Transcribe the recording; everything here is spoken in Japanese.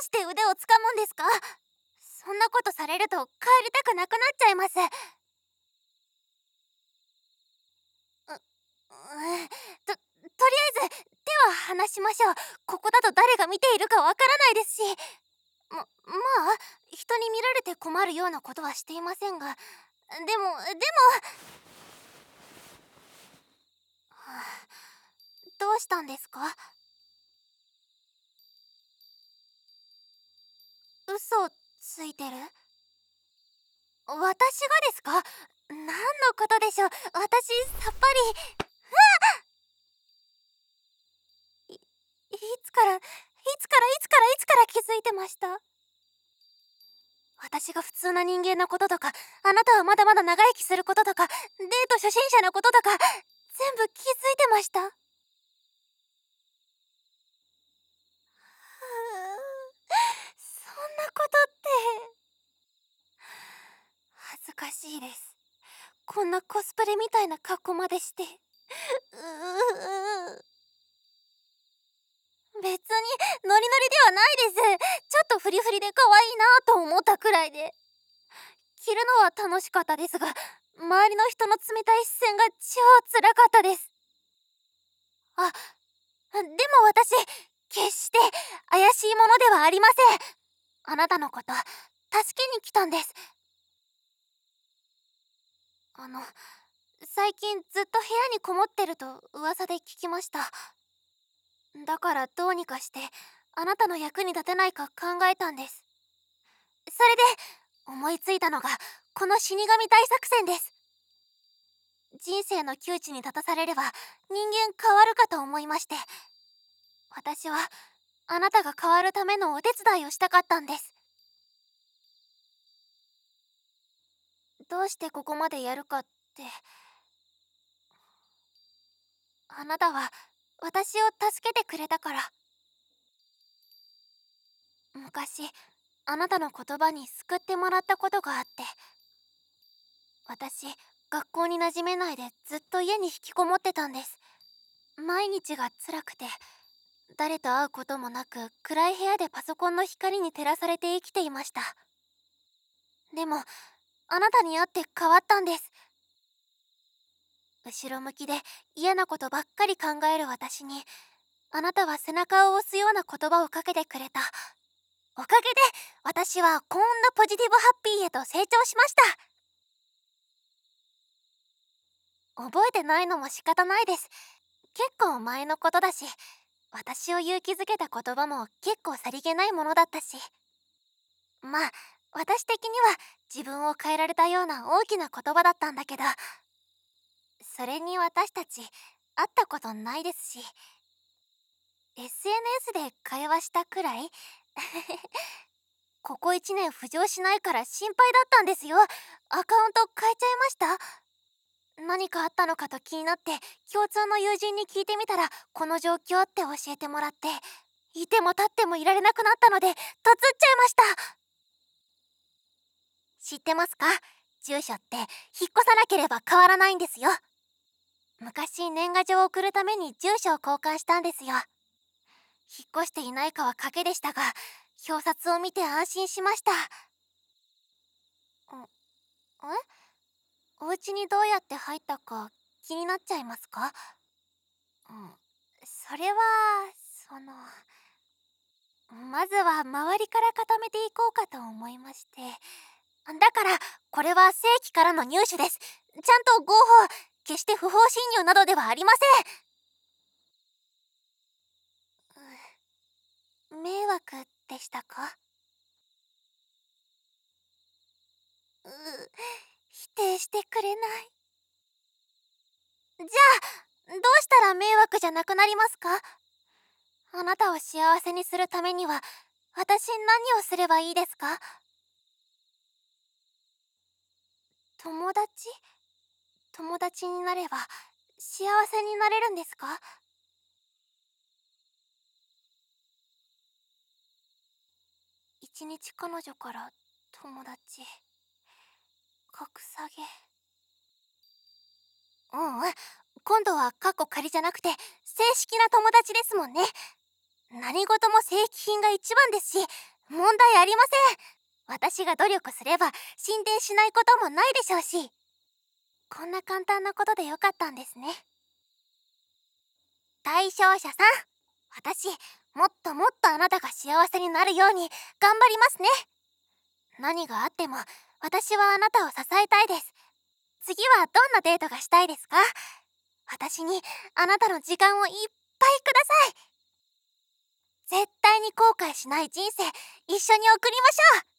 うして腕をつかむんですか？そんなことされると帰りたくなくなっちゃいます。とりあえず手は離しましょう。ここだと誰が見ているかわからないですし。まあ人に見られて困るようなことはしていませんが、でもはあ、どうしたんですか？嘘ついてる？私がですか？何のことでしょう。私さっぱり。いつから気づいてました？私が普通な人間のこととか、あなたはまだまだ長生きすることとか、デート初心者のこととか、全部気づいてました。そんなことって。恥ずかしいです。こんなコスプレみたいな格好までして。別にノリノリではないです。ちょっとフリフリで可愛いなと思ったくらいで。着るのは楽しかったですが、周りの人の冷たい視線が超辛かったです。でも私、決して怪しいものではありません。あなたのこと助けに来たんです。最近ずっと部屋にこもってると噂で聞きました。だからどうにかしてあなたの役に立てないか考えたんです。それで思いついたのがこの死神大作戦です。人生の窮地に立たされれば人間変わるかと思いまして、私はあなたが変わるためのお手伝いをしたかったんです。どうしてここまでやるかって、あなたは私を助けてくれたから。昔あなたの言葉に救ってもらったことがあって、私学校に馴染めないでずっと家に引きこもってたんです。毎日が辛くて、誰と会うこともなく暗い部屋でパソコンの光に照らされて生きていました。でもあなたに会って変わったんです。後ろ向きで嫌なことばっかり考える私に、あなたは背中を押すような言葉をかけてくれた。おかげで私はこんなポジティブハッピーへと成長しました。覚えてないのも仕方ないです。結構前のことだし、私を勇気づけた言葉も結構さりげないものだったし、まあ私的には自分を変えられたような大きな言葉だったんだけど、それに私たち会ったことないですし、SNS で会話したくらい。ここ1年浮上しないから心配だったんですよ。アカウント変えちゃいました。何かあったのかと気になって共通の友人に聞いてみたら、この状況って教えてもらって、いても立ってもいられなくなったのでとつっちゃいました。知ってますか？住所って引っ越さなければ変わらないんですよ。昔年賀状を送るために住所を交換したんですよ。引っ越していないかは賭けでしたが、表札を見て安心しました。お家にどうやって入ったか気になっちゃいますか？それはそのまずは周りから固めていこうかと思いまして。だからこれは正規からの入手です。ちゃんと合法、決して不法侵入などではありません。迷惑でしたか？否定してくれない。じゃあどうしたら迷惑じゃなくなりますか？あなたを幸せにするためには私何をすればいいですか？友達？友達になれば幸せになれるんですか？一日彼女から友達、格下げ。今度はカッコ仮じゃなくて正式な友達ですもんね。何事も正規品が一番ですし、 問題ありません。私が努力すれば進展しないこともないでしょうし。こんな簡単なことでよかったんですね。対象者さん、私もっともっとあなたが幸せになるように頑張りますね。何があっても私はあなたを支えたいです。次はどんなデートがしたいですか？私にあなたの時間をいっぱいください。絶対に後悔しない人生一緒に送りましょう。